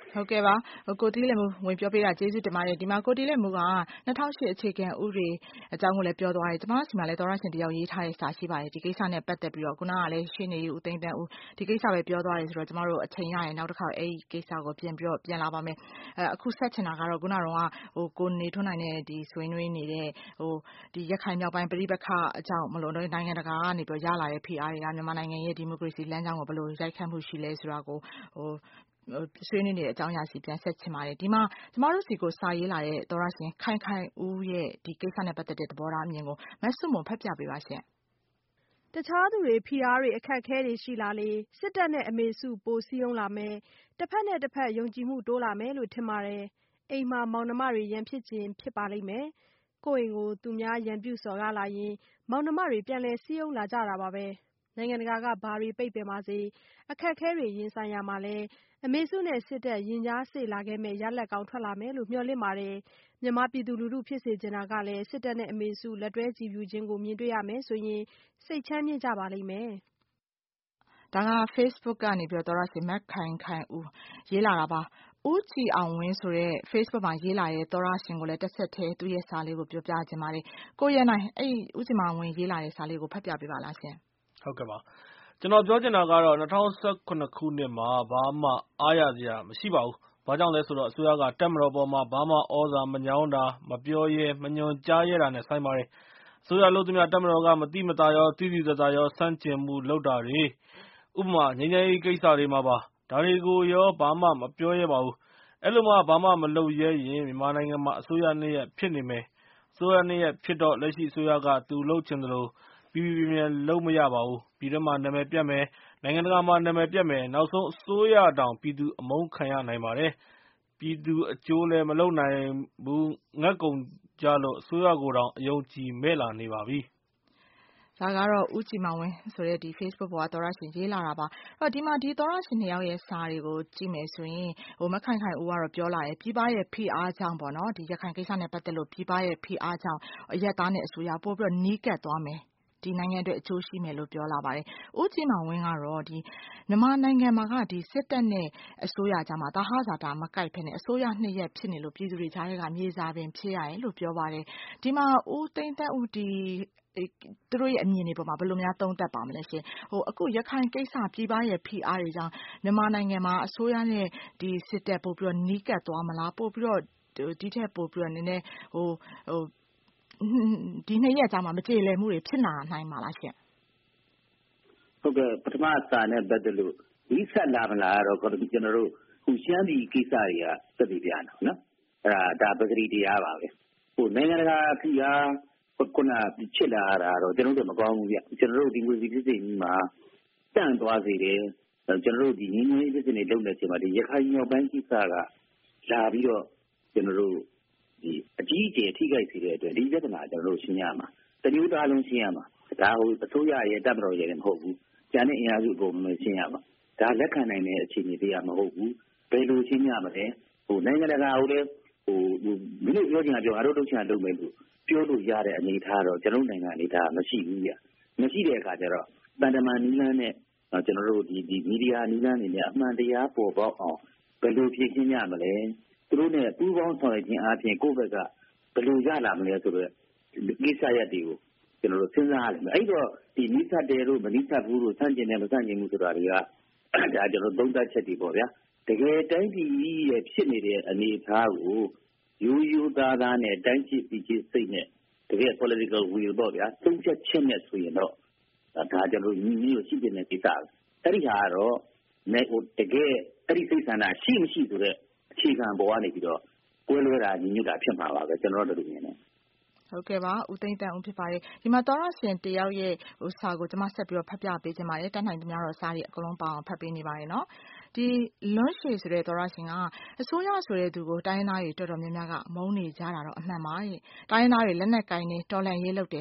ဟုတ်ကဲ့ပါကိုတီးလက်မှုဝင်ပြောပေးတာကျေးဇူးတင်ပါတယ်ဒီမှာကိုတီးလက်မှုက၂၀၀၈အခြေခံဥပဒေအကြောင်းကိုလည်းပြောသွားတယ်ကျမတို့စီမှာလည်းသောရရှင်တယောက်ရေးထားတဲ့စာရှိပါတယ်ဒီကိစ္စနဲ့ပတ်သက်ပြီးတော့ခုနကလည်းရှင်းနေဦးသိန်းတန်းဦးဒီကိစ္စပဲပြောသွားတယ်ဆိုတော့ကျမတို့အချိန်ရရင်နောက်တစ်ခါအဲ့ဒီကိစ္စကိုပြန်ပြီးတော့ပြန်လာပါမယ်အဲအခုဆက်ချင်တာကတော့ခုနကတော့ဟိုကိုနေထွန်းနိုင်တဲ့ဒီဆွေးနွေးနေတဲ့ဟိုဒီရခိုင်မြောက်ပိုင်းပြည်ပခါအကြောင်းမလို့နိုင်ငံတကာကနေပြီးရလာတဲ့ P R တွေကမြန်မာနိုင်ငံရဲ့ဒီမိုကရေစီလမ်းကြောင်းကိုဘယ်လိုရိုက်ခတ်မှုရှိလဲဆိုတာကိုဟိုဆွေးနွေးနေတဲ့အကြောင်းအရာစီပြန်ဆက်ချင်ပါတယ်ဒီမှာကျမတို့စီကိုစာရေးလာတဲ့သောရရှင်ခိုင်ခိုင်ဦးရဲ့ဒီကိစ္စနဲ့ပတ်သက်တဲ့သဘောထားအမြင်ကိုမဆုမွန်ဖတ်ပြပေးပါရှင်တခြားသူတွေဖိအားတွေအခက်အခဲတွေရှိလာလေစစ်တပ်နဲ့အမေစုပိုစည်းရုံးလာမယ်တစ်ဖက်နဲ့တစ်ဖက်ယုံကြည်မှုတိုးလာမယ်လို့ထင်ပါတယ်အိမ်မှာမောင်နှမတွေရန်ဖြစ်ခြင်းဖြစ်ပါလိမ့်မယ်ကိုယ့်အိမ်ကိုသူများရန်ပြုစော်ကားလာရင်မောင်နှမတွေပြန်လဲစည်းရုံးလာကြတာပါပဲနိုင်ငံတကာကဘာတွေပိတ်ပင်ပါစေအခက်အခဲတွေရင်ဆိုင်ရမှာလဲအမေစုနဲ့စစ်တပ်ရင်ကြားစေ့လာခဲ့မဲ့ရလက်ကောင်းထွက်လာမယ်လို့မျှော်လင့်ပါတယ်မြန်မာပြည်သူလူထုဖြစ်စေချင်တာကလည်းစစ်တပ်နဲ့အမေစုလက်တွဲကြည်ဖြူခြင်းကိုမြင်တွေ့ရမယ်ဆိုရင်စိတ်ချမ်းမြေ့ကြပါလိမ့်မယ်ဒါက Facebook ကနေပြီးတော့သောရရှင်မက်ခိုင်ခိုင်ဦးရေးလာတာပါဦးကြည်အောင်ဝင်းဆိုတဲ့ Facebook မှာရေးလာတဲ့သောရရှင်ကိုလည်းတစ်ဆက်တည်းသူ့ရဲ့စာလေးကိုပြောပြခြင်းပါတယ်ကိုရနိုင်အဲ့ဦးကြည်အောင်ဝင်းရေးလာတဲ့စာလေးကိုဖတ်ပြပေးပါလားရှင်ဟုတ်ကဲ့ပါကျွန်တော်ပြောချင်တာကတော့၂၀၁၇ခုနှစ်မှာဘာမှအားရစရာမရှိပါဘူး။ဘာကြောင့်လဲဆိုတော့အစိုးရကတပ်မတော်ပေါ်မှာဘာမှဩဇာမညောင်းတာမပြောရဲမညွှန်ကြားရဲတာနဲ့ဆိုင်ပါတယ်။အစိုးရလုပ်သမျှတပ်မတော်ကမတိမတာရောသိသိသာသာရောစန့်ကျင်မှုလုပ်တာတွေဥပမာငြိမ်းချမ်းရေးကိစ္စတွေမှာပါဒါတွေကိုရောဘာမှမပြောရဲပါဘူး။အဲ့လိုမှဘာမှမလုပ်ရဲရင်မြန်မာနိုင်ငံမှာအစိုးရနှစ်ရပ်ဖြစ်နေမယ်။အစိုးရနှစ်ရပ်ဖြစ်တော့လက်ရှိအစိုးရကသူလုပ်ချင်သလိုပြည်ပြည်ပြင်းလုံးမရပါဘူး။ပြည်တွင်းမှာနာမည်ပြတ်မယ်နိုင်ငံတကာမှာနာမည်ပြတ်မယ်နောက်ဆုံးအစိုးရတောင်ပြည်သူအမုန်းခံရနိုင်ပါတယ်။ပြည်သူအကျိုးလည်းမလုပ်နိုင်ဘူးငတ်ကုန်ကြလို့အစိုးရကိုတောင်အယုံကြည်မဲ့လာနေပါပြီ။ဒါကတော့ဦးကြည်မောင်ဝင်းဆိုတဲ့ဒီ Facebook ပေါ်ကသောရရှင်ရေးလာတာပါ။အဲ့တော့ဒီမှာဒီသောရရှင်နှစ်ယောက်ရဲ့စာတွေကိုကြည့်မယ်ဆိုရင်ဟိုမခိုင်ခိုင်ဦးကတော့ပြောလာတယ်ပြည်ပရဲ့ဖိအားကြောင့်ပေါ့နော်ဒီရခိုင်ကိစ္စနဲ့ပတ်သက်လို့ပြည်ပရဲ့ဖိအားကြောင့်အရက်သားနဲ့အစိုးရပို့ပြီးတော့နီးကပ်သွားမယ်ဒီနိုင်ငံအတွက်အကျိုးရှိမယ်လို့ပြောလာပါတယ်။ဦးကြည်မောင်ဝင်းကတော့ဒီမြန်မာနိုင်ငံမှာကဒီစစ်တပ်နဲ့အစိုးရကြားမှာတာဟဇာတာမကိုက်ဖ ೇನೆ အစိုးရနှစ်ရက်ဖြစ်နေလို့ပြည်သူတွေကြားကမြေစာပင်ဖြစ်ရတယ်လို့ပြောပါတယ်။ဒီမှာဦးသိန်းတန်းဦးဒီသူတို့ရဲ့အမြင်တွေပေါ်မှာဘယ်လိုများသုံးသပ်ပါမလဲရှင်။ဟိုအခုရခိုင်ကိစ္စပြည်ပရဲ့ဖိအားတွေကြောင့်မြန်မာနိုင်ငံမှာအစိုးရနဲ့ဒီစစ်တပ်ပို့ပြီးတော့နီးကပ်သွားမလားပို့ပြီးတော့ဒီထက်ပို့ပြီးတော့နည်းနည်းဟိုဟိုဒီနှစ်ရက်ကြာမှာမကြေလည်မှုတွေဖြစ်လာနိုင်ပါလားရှင်ဟုတ်ကဲ့ပထမစာနဲ့ပတ်သက်လို့ဒီဆက်လာမလားတော့ကျွန်တော်တို့ခုရှမ်းပြည်ကိစ္စတွေကသက်တည်ပြနော်နော်အဲ့ဒါဒါပဂရီတရားပါပဲဟိုနိုင်ငံတကာဖိအားခုနချစ်လာတာတော့ကျွန်တော်တို့မကောင်းဘူးဗျကျွန်တော်တို့ဒီငွေစီဖြစ်စိတ်ကြီးမှာတန့်သွားစေတယ်ကျွန်တော်တို့ဒီငင်းငင်းဖြစ်စိတ်တွေလုပ်နေချိန်မှာဒီရခိုင်မြောက်ပိုင်းကိစ္စကလာပြီးတော့ကျွန်တော်တို့ဒီအကြီးအကျယ်ထိခိုက်စေတဲ့အတွက်ဒီပြဿနာကျွန်တော်တို့ရှင်းရမှာတမျိုးသားလုံးရှင်းရမှာဒါဟိုအစိုးရရဲ့တပ်မတော်ရဲ့လည်းမဟုတ်ဘူးကျန်တဲ့အင်အားစုအကုန်လုံးရှင်းရမှာဒါလက်ခံနိုင်တဲ့အခြေအနေတရားမဟုတ်ဘူးဘယ်လိုရှင်းရမလဲဟိုနိုင်ငံတကာဟိုလည်းဟိုဒီလိုပြောချင်တာပြောအားတို့လုပ်ချင်တာလုပ်မယ်လို့ပြောလို့ရတဲ့အနေအထားတော့ကျွန်တော်နိုင်ငံအနေအထားမရှိဘူးပြမရှိတဲ့အခါကျတော့တန်တမာနီးလန်းနဲ့ကျွန်တော်တို့ဒီဒီမီဒီယာနီးလန်းနေနဲ့အမှန်တရားပေါ်ပေါက်အောင်ဘယ်လိုဖြည့်ရှင်းရမလဲသူတို့နဲ့ပူးပေါင်းဆောင်ရွက်ခြင်းအပြင်ကိုယ့်ဘက်ကဘယ်လိုရလာမလဲဆိုတော့ကိစ္စရပ်တွေကိုကျွန်တော်တို့စဉ်းစားရမယ်အဲ့တော့ဒီနိစ္စတယ်တို့မနိစ္စဘူးတို့စန့်ကျင်တယ်မစန့်ကျင်ဘူးဆိုတာတွေကဒါကျွန်တော်သုံးသပ်ချက်တွေပေါ့ဗျာတကယ်တိုင်းပြည်ရဲ့ဖြစ်နေတဲ့အနေအထားကိုရိုးရိုးသားသားနဲ့တိုင်းပြည်ပြည်ချင်းစိတ်နဲ့တကယ် political will ပေါ့ဗျာသုံးချက်ချက်နဲ့ဆိုရင်တော့ဒါကျွန်တော်ညီညီကိုရှိတဲ့ကိစ္စအဲ့ဒီဟာကတော့နေဟိုတကယ်အဲ့ဒီစိတ်ဆန္ဒရှိမရှိဆိုတဲ့အခြေခံပေါ်ကနေပြီးတော့ကွဲလွဲတာညီညွတ်တာဖြစ်မှာပါပဲကျွန်တော်တို့တို့မြင်တယ်ဟုတ်ကဲ့ပါဦးသိန်းတန်းဦးဖြစ်ပါတယ်ဒီမှာသောရရှင်တယောက်ရဲ့ဟိုစာကိုကျွန်မဆက်ပြီးတော့ဖတ်ပြပေးခြင်းပါတယ်တတ်နိုင်သမျှတော့စာတွေအကုန်လုံးပါအောင်ဖတ်ပေးနေပါတယ်နော်ဒီလွန်ရှည်ဆိုတဲ့သောရရှင်ကအစိုးရဆိုတဲ့သူကိုတိုင်းသားတွေတော်တော်များများကမုန်းနေကြတာတော့အမှန်ပါရဲ့တိုင်းသားတွေလက်နက်ကင်နေတော်လန်ရေးလုပ်တယ်ဘာ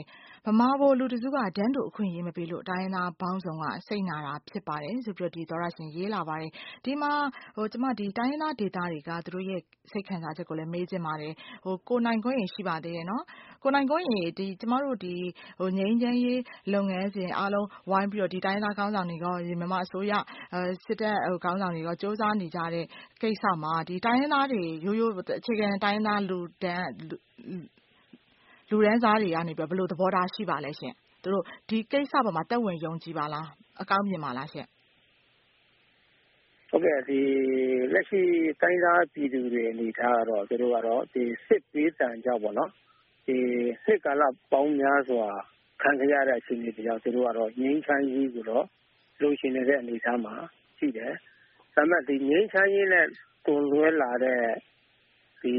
မာပေါ်လူတစုကတန်းတူအခွင့်အရေးမပေးလို့တိုင်းရင်းသားပေါင်းစုံကစိတ်နာတာဖြစ်ပါတယ်ဆိုပြီးတော့ဒီသောရရှင်ရေးလာပါတယ်ဒီမှာဟိုကျမဒီတိုင်းရင်းသားဒေသတွေကသူတို့ရဲ့စိတ်ခံစားချက်ကိုလည်းမေးချင်ပါတယ်ဟိုကိုနိုင်ခွင့်ရှိပါသေးတယ်နော်ကိုနိုင်ခွင့်ဒီကျမတို့ဒီဟိုငြိမ်းချမ်းရေးလုပ်ငန်းစဉ်အားလုံးဝိုင်းပြီးတော့ဒီတိုင်းရင်းသားခေါင်းဆောင်တွေကမြန်မာအစိုးရစစ်တပ်ခေါင်းဆောင်တွေကစ조사နေကြတဲ့ကိစ္စမှာဒီတိုင်းရင်းသားတွေရိုးရိုးအခြေခံတိုင်းရင်းသားလူတန်းလူရန်စားတွေကနေပြီးဘယ်လိုသဘောထားရှိပါလဲရှင်သူတို့ဒီကိစ္စပေါ်မှာတက်ဝင်ယုံကြည်ပါလားအကောင်းမြင်ပါလားရှင်ဟုတ်ကဲ့ဒီလက်ရှိတိုင်းသားပြည်သူတွေအနေထားတော့သူတို့ကတော့ဒီစစ်ပေးတံကြောင့်ပေါ့နော်ဒီစစ်ကာလပေါင်းများစွာခံကြရတဲ့အချိန်တွေကြောင့်သူတို့ကတော့ငြိမ်းချမ်းရေးကိုတော့လိုချင်နေတဲ့အနေထားမှာရှိတယ်ဒါပေမဲ့ဒီငြိမ်းချမ်းရေးနဲ့ကိုယ်လွဲလာတဲ့ဒီ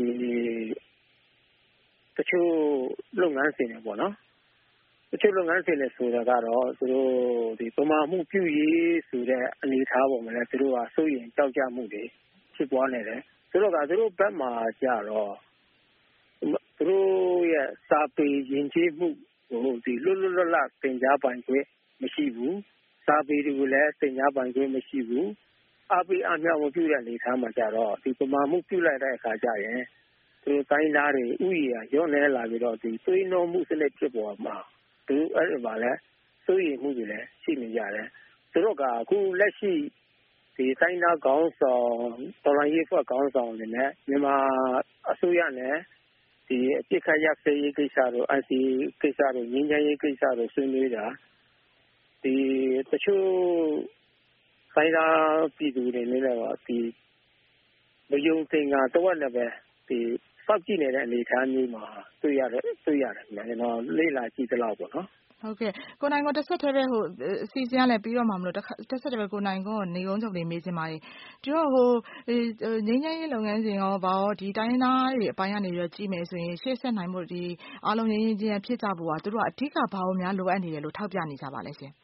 တချို့လုပ်ငန်းစဉ်တွေပေါ့နော်တချို့လုပ်ငန်းစဉ်တွေဆိုတာကတော့သူတို့ဒီပမာမှုပြုရေးဆိုတဲ့အနေအထားပေါ်မှာလည်းသူတို့ကစိုးရင်ကြောက်ကြမှုတွေဖြစ်ပွားနေတယ်သူတို့ကသူတို့ဘက်မှာကြတော့သူတို့ရဲ့စာပေယဉ်ကျေးမှုဟိုဒီလွတ်လွတ်လပ်လပ်သင်ကြားပိုင်ခွင့်မရှိဘူးစာပေတွေကိုလည်းသင်ကြားပိုင်ခွင့်မရှိဘူးအပိအမြောက်မပြုတဲ့အနေအထားမှာကြတော့ဒီပမာမှုပြုလိုက်တဲ့အခါကျရင်သူတို့တိုင်းသားတွေဥယျာရောနေလာပြီးတော့ဒီသွေးနှောမှုစနစ်ဖြစ်ပေါ်မှာသူအဲ့ဒီမှာလဲစိုးရိမ်မှုတွေလည်းရှိနေကြတယ်သူတို့ကအခုလက်ရှိဒီတိုင်းသားခေါင်းဆောင်တော်လှန်ရေးဖွဲ့ခေါင်းဆောင်တွေနဲ့မြန်မာအစိုးရနဲ့ဒီအပြစ်ခတ်ရပ်စဲရေးကိစ္စတို့ I C ကိစ္စတို့ငြိမ်းချမ်းရေးကိစ္စတို့ဆွေးနွေးတာဒီတချို့တိုင်းသားပြည်သူတွေနဲ့တော့ဒီမယုံသင်္ကာတော့လည်းပဲဒီစောင့်ကြည့်နေတဲ့အနေအထားမျိုးမှာတွေ့ရတယ်တွေ့ရတယ်ကျွန်တော်လေ့လာကြည့်သလောက်ပေါ့နော်ဟုတ်ကဲ့ကိုနိုင်ကိုတစ်ဆက်တည်းပဲဟိုအစီအစဉ်ကလည်းပြီးတော့မှမလို့တစ်ဆက်တည်းပဲကိုနိုင်ကိုနေကုန်းချုပ်နေမေးစင်ပါတယ်ဒီတော့ဟိုငင်းငင်းရေးလုပ်ငန်းစဉ်ရောဘာရောဒီတိုင်းသားတွေအပိုင်းကနေပြီးတော့ကြည့်မယ်ဆိုရင်ရှေ့ဆက်နိုင်ဖို့ဒီအားလုံးငင်းငင်းချင်းဖြစ်ကြဖို့ကသူတို့ကအဓိကဘာလို့များလိုအပ်နေတယ်လို့ထောက်ပြနေကြပါလဲရှင်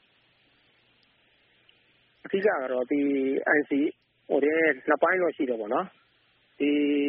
အဓိကကတော့ဒီ I C ဟိုတဲ့နှစ်ပိုင်းလို့ရှိတယ်ပေါ့နော်ဒီ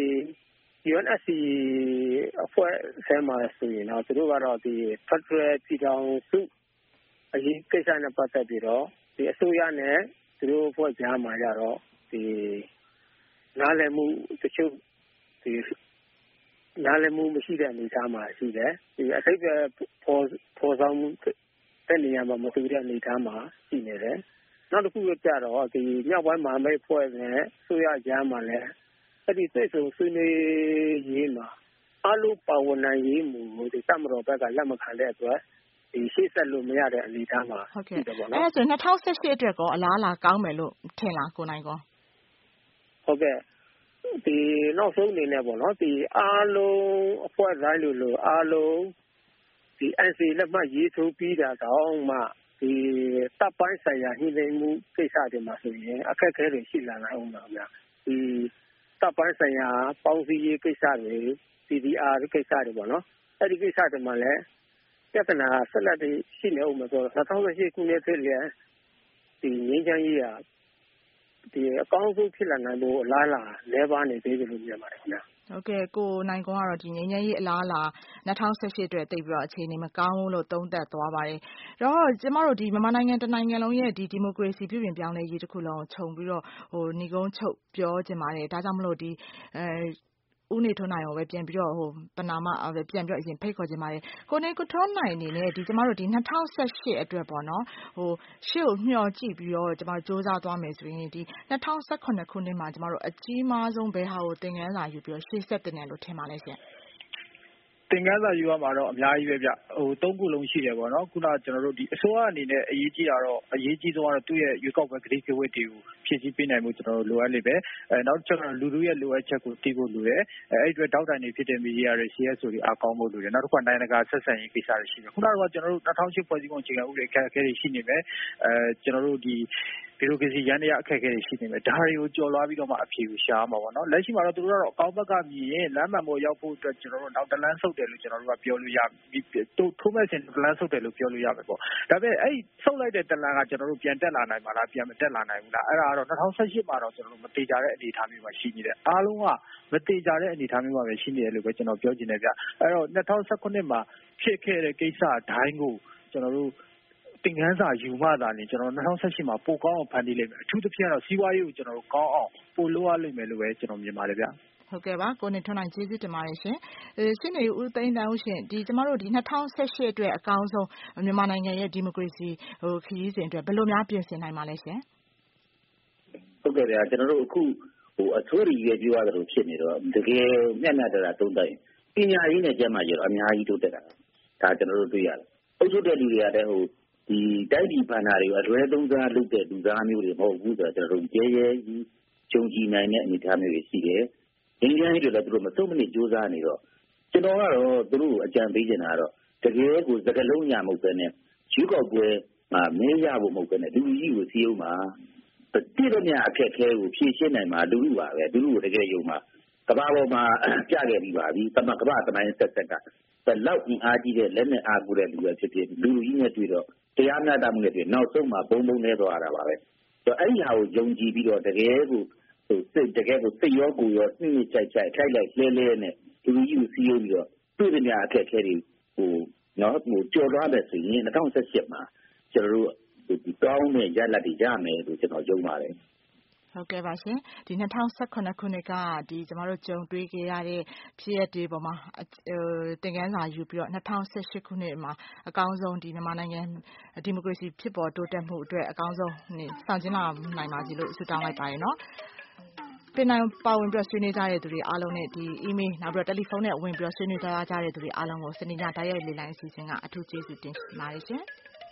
U N S C အဖွဲ့ဆဲမှာဆိုရင်တော့သူတို့ကတော့ဒီ Federal ပြည်ထောင်စုအရေးကိစ္စနဲ့ပတ်သက်ပြီးတော့ဒီအစိုးရနဲ့သူတို့အဖွဲ့ကြားမှာကြတော့ဒီနားလည်မှုတချို့ဒီနားလည်မှုမရှိတဲ့အနေအထားမှာရှိတယ်ဒီအစိပ်ပဲပေါ်ပေါ်ဆောင်မှုတဲ့နေရာမှာမတူတဲ့အနေအထားမှာရှိနေတယ်နောက်တစ်ခုကကြတော့ဒီမြောက်ပိုင်းမဟာမိတ်ဖွဲ့နဲ့အစိုးရကြားမှာလည်းအဲ့ဒီသိဆိုဆွေးနွေးရေးမှာအလုံးပါဝင်နိုင်ရေးမူဒီတမတော်ဘက်ကလက်မခံတဲ့အတွက်ဒီရှေ့ဆက်လို့မရတဲ့အနေအထားမှာရှိတယ်ပေါ့နော်အဲ့ဒါဆို၂၀၁၈အတွက်ကောအလားအလာကောင်းမယ်လို့ထင်လားကိုနိုင်ကောဟုတ်ကဲ့ဒီနောက်ဆုံးအနေနဲ့ပေါ့နော်ဒီအားလုံးအဖွဲ့တိုင်းလိုလိုအားလုံးဒီ N C လက်မှတ်ရေးထိုးပြီးတာတော့မှဒီတပ်ပိုင်းဆိုင်ရာညှိနှိုင်းမှုကိစ္စတွေမှာဆိုရင်အခက်အခဲတွေရှိလာနိုင်အောင်ပါဗျာဒီတပ်ပိုင်းဆိုင်ရာပေါင်းစည်းရေးကိစ္စတွေ C D R ကိစ္စတွေပေါ့နော်အဲ့ဒီကိစ္စတွေမှာလည်းပြဿနာဆက်လက်ပြီးရှိနေအောင်မဆိုတော့၂၀၁၈ခုနှစ်ဖြစ်လေဒီငြိမ်းချမ်းရေးရာဒီအကောင်းဆုံးဖြစ်လာနိုင်ဖို့အလားအလာလဲပါနေသေးတယ်လို့မြင်ပါတယ်ခင်ဗျာဟုတ်ကဲ့ကိုနိုင်ကွန်းကတော့ဒီငြိမ်းချမ်းရေးအလားအလာ၂၀၁၈အတွက်တိတ်ပြီးတော့အခြေအနေမကောင်းဘူးလို့သုံးသပ်သွားပါတယ်။တော့ကျမတို့ဒီမြန်မာနိုင်ငံတနိုင်ငံလုံးရဲ့ဒီဒီမိုကရေစီပြည်ပြင်ပြောင်းလဲရေးတစ်ခုလုံးခြုံပြီးတော့ဟိုဏီကုန်းချုပ်ပြောချင်ပါတယ်။ဒါကြောင့်မလို့ဒီအဲဦးနေထွန်းနိုင်ရောပဲပြန်ပြီးတော့ဟိုပနာမပြန်ပြီးတော့အရင်ဖိတ်ခေါ်ခြင်းပါတယ်ကိုနေကိုထွန်းနိုင်အနေနဲ့ဒီကျမတို့ဒီ၂၀၁၈အတွက်ပေါ့နော်ဟိုရှေ့ကိုမျှော်ကြည့်ပြီးတော့ကျမတို့စူးစမ်းသွားမယ်ဆိုရင်ဒီ၂၀၁၇ခုနှစ်မှာကျမတို့အကြီးမားဆုံးဘယ်ဟာကိုသင်ခန်းစာယူပြီးတော့ရှေ့ဆက်တင်တယ်လို့ထင်ပါလဲရှင်သင်ခန်းစာယူရမှာတော့အများကြီးပဲဗျဟိုသုံးခုလုံးရှိတယ်ပေါ့နော်ခုနကကျွန်တော်တို့ဒီအစိုးရအနေနဲ့အရေးကြီးတာတော့အရေးကြီးဆုံးကတော့သူ့ရဲ့ရွေးကောက်ပွဲကတိကဝတ်တွေကိုဖြည့်ဆည်းပေးနိုင်မှုကျွန်တော်တို့လိုအပ်နေပဲအဲနောက်ကျတော့လူလူရဲ့လိုအပ်ချက်ကိုသိဖို့လိုတယ်အဲအဲ့အတွက်ဒေါက်တာနေဖြစ်တဲ့မီဒီယာတွေ C S ဆိုတွေအားကောင်းဖို့လိုတယ်နောက်တစ်ခါနိုင်ငံတကာဆက်ဆံရေးကိစ္စတွေရှိတယ်ခုနကကျွန်တော်တို့၂၀၀၈ဖွဲ့စည်းပုံအခြေခံဥပဒေအခက်အခဲတွေရှိနေပဲအဲကျွန်တော်တို့ဒီဗျူရိုကရေစီရန်တရားအခက်အခဲတွေရှိနေမယ်ဒါတွေကိုကြော်လွှားပြီးတော့မှအဖြေကိုရှာမှာပေါ့နော်လက်ရှိမှာတော့သူတို့ကတော့အကောင်းဘက်ကမြင်ရင်လမ်းမှန်ပေါ်ရောက်ဖို့အတွက်ကျွန်တော်တို့နောက်တလန်းဆုပ်တယ်လို့ကျွန်တော်တို့ကပြောလို့ရပြီထိုးမဲ့စဉ်တလန်းဆုပ်တယ်လို့ပြောလို့ရမယ်ပေါ့ဒါပေမဲ့အဲ့ဆုပ်လိုက်တဲ့တလန်းကကျွန်တော်တို့ပြန်တက်လာနိုင်မှာလားပြန်မတက်လာနိုင်ဘူးလားအဲ့ဒါကတော့၂၀၁၈မှာတော့ကျွန်တော်တို့မတေချာတဲ့အနေအထားမျိုးမှာရှိနေတယ်အားလုံးကမတေချာတဲ့အနေအထားမျိုးမှာပဲရှိနေတယ်လို့ပဲကျွန်တော်ပြောချင်တယ်ဗျအဲ့တော့၂၀၁၉မှာဖြစ်ခဲ့တဲ့ကိစ္စအတိုင်းကိုကျွန်တော်တို့သင်ခန်းစာယူမှသာနေကျွန်တော်၂၀၁၈မှာပိုကောင်းအောင်ဖန်တီးလိမ့်မယ်အထူးသဖြင့်တော့စီးပွားရေးကိုကျွန်တော်တို့ကောင်းအောင်ပိုလုပ်ရလိမ့်မယ်လို့ပဲကျွန်တော်မြင်ပါတယ်ဗျဟုတ်ကဲ့ပါကိုနေထွန်းနိုင်ကျေးဇူးတင်ပါတယ်ရှင်အဲရှင်းနေဦးသိန်းတန်းဦးရှင်ဒီကျမတို့ဒီ၂၀၁၈အတွက်အကောင်းဆုံးမြန်မာနိုင်ငံရဲ့ဒီမိုကရေစီဟိုခရီးစဉ်အတွက်ဘယ်လိုများပြင်ဆင်နိုင်မှာလဲရှင်ဟုတ်ကဲ့ဗျာကျွန်တော်တို့အခုဟိုအဆိုးရည်ရွယ်ပြောရတယ်လို့ဖြစ်နေတော့တကယ်မျက်နှာတရာသုံးတိုင်းပညာရေးနဲ့ကျန်းမာရေးတော့အများကြီးတိုးတက်တာဒါကျွန်တော်တို့တွေ့ရတယ်အုပ်ချုပ်တဲ့လူတွေကလည်းဟိုဒီတိုက်ပြည်ဘဏ္ဍာတွေကိုအလွဲသုံးစားလုပ်တဲ့လူသားမျိုးတွေမဟုတ်ဘူးဆိုတော့ကျွန်တော်တို့ရဲရဲကြီးကြုံကြည်နိုင်တဲ့အနေအထားမျိုးတွေရှိတယ်။ငင်းကြီးတွေလည်းသူတို့မစုံမနစ်ကြိုးစားနေတော့ကျွန်တော်ကတော့သူတို့အကြံပေးနေတာကတော့တကယ်ကိုစကလုံးညာမဟုတ်ပဲနဲ့ရွေးကောက်ပွဲမှာမင်းရဖို့မဟုတ်ပဲနဲ့လူကြီးကိုစီးအောင်မှာတိရမြအခက်ခဲကိုဖြည့်ရှင်းနိုင်မှာလူလူပါပဲလူလူကိုတကယ်ယုံမှာကဘာပေါ်မှာပြခဲ့ပြီးပါပြီ။တမကဘာတမိုင်းဆက်ဆက်ကဘယ်လောက်အားကြီးတဲ့လက်နဲ့အားကိုးတဲ့လူပဲဖြစ်ဖြစ်လူလူကြီးနဲ့တွေ့တော့တရားမျှတမှုနဲ့တွေ့နောက်ဆုံးမှာဘုံဘုံနဲ့သွားရတာပါပဲ။ဆိုတော့အဲ့ဒီဟာကိုယုံကြည်ပြီးတော့တကယ်ကိုဟိုစိတ်တကယ်ကိုစိတ်ရောကိုယ်ရောနှိမ့်နှိမ့်ကြိုက်ကြိုက်ထိုက်လိုက်လဲလဲနဲ့လူကြီးကိုစီးပြီးတော့တွေ့တဲ့များအခက်ခဲတွေဟိုနော်ဟိုကြော်သွားတယ်ဆိုရင်၂၀၁၈မှာကျွန်တော်တို့ဒီကောင်းတဲ့ရလဒ်တွေရမယ်လို့ကျွန်တော်ယုံပါတယ်။ဟုတ်ကဲ့ပါရှင်ဒီ၂၀၁၇ခုနှစ်ကဒီကျမတို့ကြုံတွေ့ခဲ့ရတဲ့ဖြစ်ရပ်တွေပေါ်မှာသင်ခန်းစာယူပြီးတော့၂၀၁၈ခုနှစ်မှာအကောင်းဆုံးဒီမြန်မာနိုင်ငံဒီမိုကရေစီဖြစ်ပေါ်တိုးတက်မှုအတွက်အကောင်းဆုံးဆောင်ကျဉ်းလာနိုင်ပါစေလို့ဆုတောင်းလိုက်ပါတယ်နော်ပြင်နိုင်ပါဝင်ပြီးဆွေးနွေးကြတဲ့သူတွေအားလုံးနဲ့ဒီ email နောက်ပြီးတော့တယ်လီဖုန်းနဲ့ဝင်ပြီးဆွေးနွေးကြကြတဲ့သူတွေအားလုံးကိုစနေညတိုက်ရိုက်လေလိုင်းအစီအစဉ်ကအထူးကျေးဇူးတင်ပါတယ်ရှင်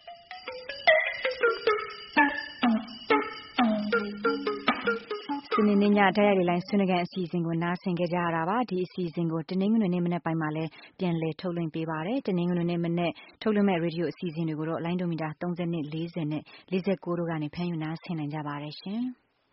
စနေနေ့ညတိုက်ရိုက်လေလိုင်းဆွေးနွေးခန်းအစီအစဉ်ကိုနားဆင်ကြကြရတာပါဒီအစီအစဉ်ကိုတနင်္ဂနွေနေ့မနေ့ပိုင်းမှာလည်းပြန်လည်ထုတ်လွှင့်ပေးပါတယ်တနင်္ဂနွေနေ့မနေ့ထုတ်လွှင့်မဲ့ရေဒီယိုအစီအစဉ်တွေကိုတော့လိုင်းဒိုမီတာသုံး၀ ၄၀နဲ့၄၉တို့ကနေဖမ်းယူနားဆင်နိုင်ကြပါတယ်ရှင်